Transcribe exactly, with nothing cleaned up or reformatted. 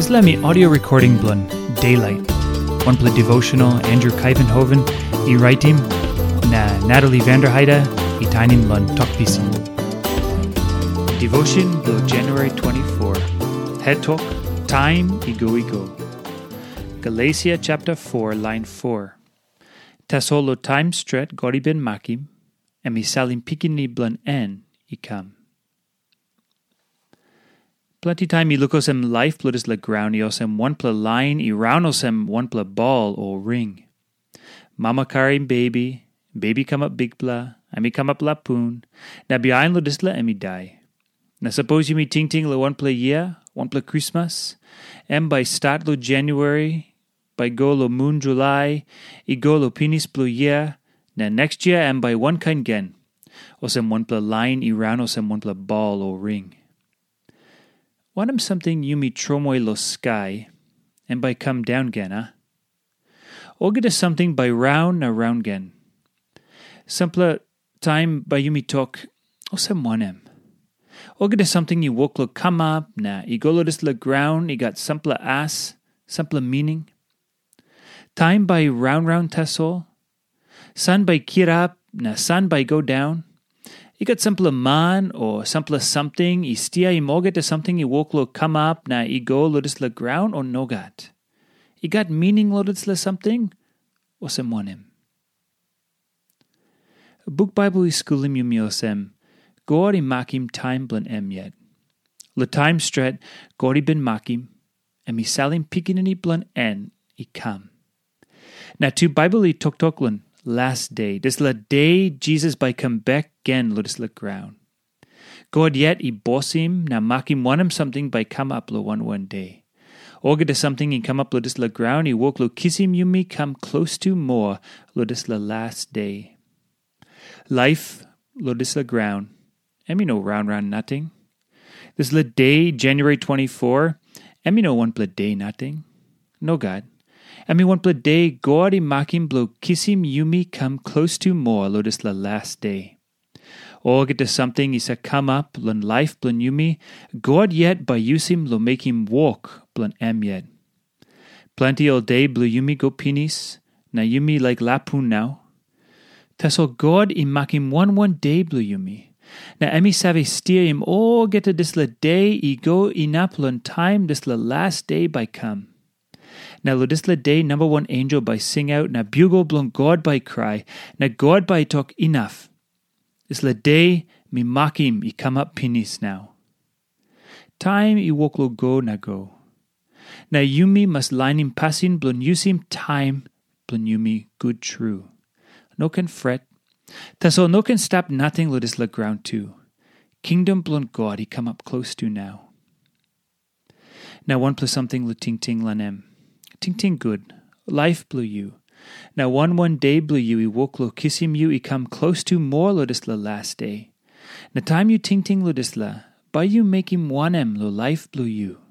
This let me audio recording blun Daylight. One play devotional Andrew Kuyvenhoven, e writing na Natalie Vanderheide, e tinin blun talkpisin. Devotion blo January twenty-fourth. Head talk, time ego ego. Galatia chapter four, line four. Tasolo time stret gori ben makim, and mi salim pikini blun en ikam. Plenty time i lukosem life bloodis la grouniosem one pla line i raunosem one pla ball or ring. Mama carrying baby, baby come up big pla, ami come up lapoon, na behind lodis la emi die. Na suppose you me ting ting la one pla year, one pla Christmas, em by start lo January, by go lo moon July, i go lo pinis blue year, na next year em by one kind gen, osem one pla line i raunosem one pla ball or ring. Wantum something you me tromoy lo sky, and by come down gen, ah? Or get a something by round na round gen. Simpler time by you me talk, o sem wanem. Or get a something you walk lo come up, na I go lo dis la ground, I got simpler ass, simpler meaning. Time by round round tassol. Sun by kirap, na sun by go down. I got simpler man or simpler something, I stia I moget to something I walk lo come up, na I go lo dis la ground or no got. I got meaning lo dis la something, or sem wanem. Book Bible I schoolim you miosem, God I makim time blan em yet. Le time stret, God I ben makim, and mi salim pikinini blan en, I kam. Na tu Bible I tok toklan, last day, dis la day Jesus by come back gen lo dis la ground. God yet I bossim, na makim wanem something by come up lo one one day. Orga de something I come up lo dis la ground, I walk lo kissim you me come close to more lo dis la last day. Life lo dis la ground, and me no round round nothing. This la day January twenty-fourth, and me no one pla day nothing. No God. And me one pla day God I makim blo kissim you me come close to more lo dis la last day. Or get to something is a come up lun life blun you me, God yet by usim lo make him walk blun em yet. Plenty all day blu you me go pinis, na you me like lapoon now. Tassol God I makim one one day blu you me. Na emi save steer him all get to dis la day I go inap lun time dis la last day by come. Now lo dis la day number one angel by sing out, na bugle blun God by cry, na God by talk enough. This la day mi makim I come up pinis now. Time I walk lo go na go. Na yumi must line him passin blun usim time blun yumi good true. No can fret. Tassol no can stop nothing lo dis la ground too. Kingdom blun God he come up close to now. Now one plus something lo ting ting lanem. Ting ting good. Life blue you. Now one one day blue you I walk lo kissim you I come close to more lo dis la last day. Na time you ting ting lo dis la, by you make him one em lo life blue you.